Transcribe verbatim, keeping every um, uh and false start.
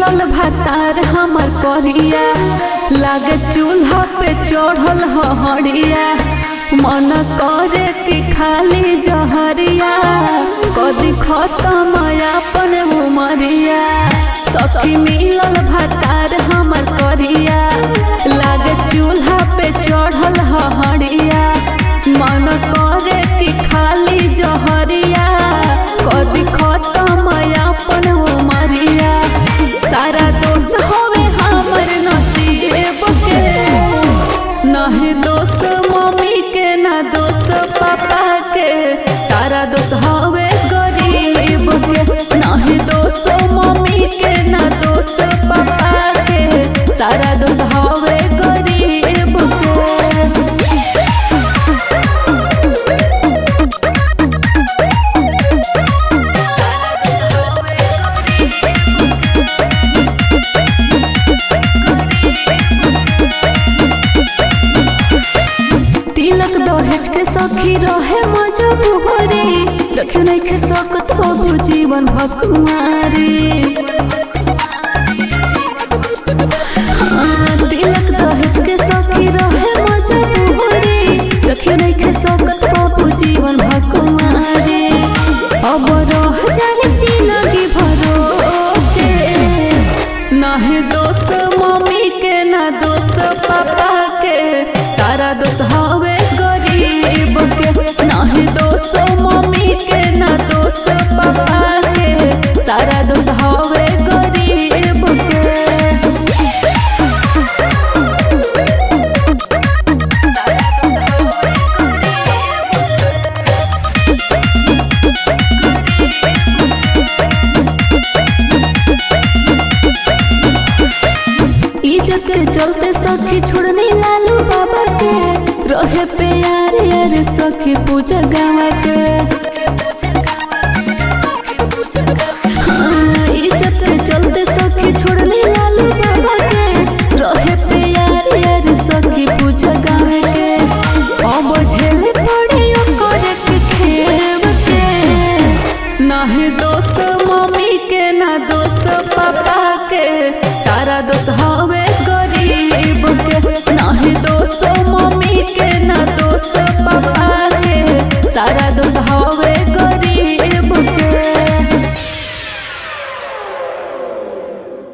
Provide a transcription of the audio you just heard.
मिलल भातार हमर करिया, लागे चूल्हा पे चढ़ल हड़िया। मन करे कि खाली जहरिया, कदी खत्म अपन उमरिया। सखी मिलल भातार हमर करिया, लागे चूल्हा पे चढ़ल हड़िया। मन करे कि खाली जहरिया, कदी खत्म अपन उमरिया। सारा दोस्त होवे हमर नसीब के, नहीं दोस्त मम्मी के ना दोस्त पापा के। सारा दोस्त होवे गरीब के, नहीं दोस्त मम्मी के ना दोस्त पापा के। सारा दोस्त होवे गरीब के। तिलक दहेज के सखी रहे मजबूरी, रखे नहीं खे सकत हो जीवन भकुमारी। हाँ, तिलक दहेज के सखी रहे मजबूरी, रखे नहीं खे सकत हो जीवन भकुमारी। अब रह जाए जिंदगी भरो के, नहीं दोस्त मम्मी के ना दोस्त पापा के। सारा दोस्त हवे गरीब के, नहीं दोस्त मम्मी के ना दोस्त पापा के। सारा दोस्त हवे गरीब के। इज्जत के चलते सखी छोड़ने लालू बाबा के, रहे प्यार यार सखी पूजा गाँव के।